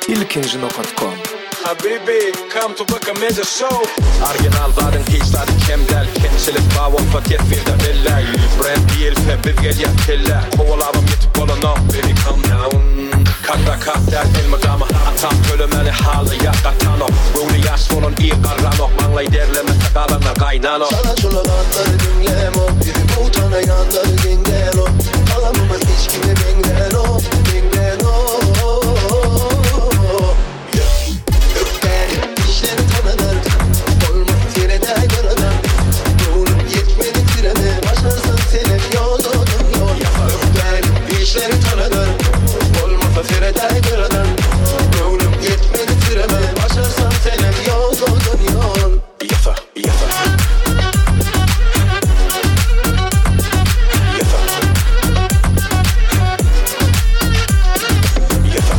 ilkinji.com. Habibi, come to book a major show. Original zaden keystaden kemdel. Kemçilik bavon faket filde billay. Brand değil fe bizge yetkiller. Kovalarım yetip olana. Baby calm down. Kakta kakter elmadama. Atam bölümeni halı yakatano. Böyle yaş olun iyi karrano. Manlay derleme sakalanlar kaynano. Sana şulalanları dinlemo. Biri bu tana yanları dingelo. Alamamaz hiç kimi bingelo. Bingelo. İşleri tanıdım, olmasa Feride kırdım. Gönlüm yetmedi frene, başarsam senin yolun yol. Yafa, yafa. Yafa. Yafa.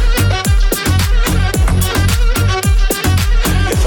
Yafa.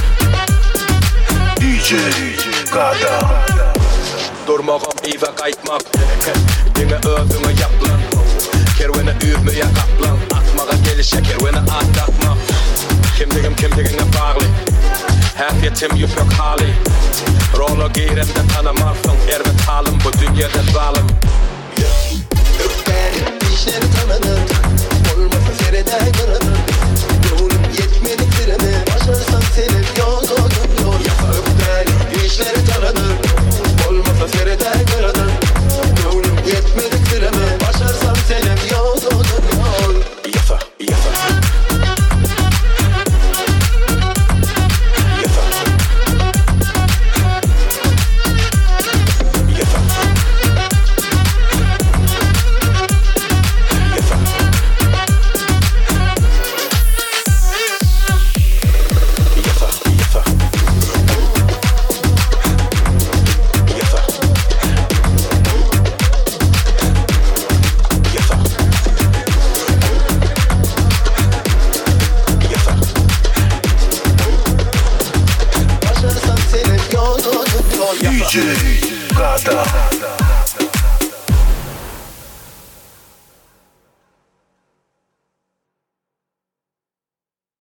DJ Gada. Durmağım iyi ve kayıtmak. Dine öldüğünü yaplan. Kervene üvmeye kaplan. Atmağa gelişe kervene atlatma. Kimdigine bağlı. Her yetim yüpök hali. Rolo giyremde tanımarsın. Ervet halim bu dünyada zalim. Öp beni, işleri tanıdım, olmasa Feride kırdım. Gönlüm yetmedi frene, başarsam senin yolun yol. Öp beni, işleri tanıdım, olmasa Feride kırdım. Gönlüm yetmedi frene, başarsam senin yolun yol. Yafa, yafa. Yafa. Yafa. Yafa. Yafa, yafa. Yafa. Yafa. Yafa. Başarsam senin yolun yol. DJ Gada.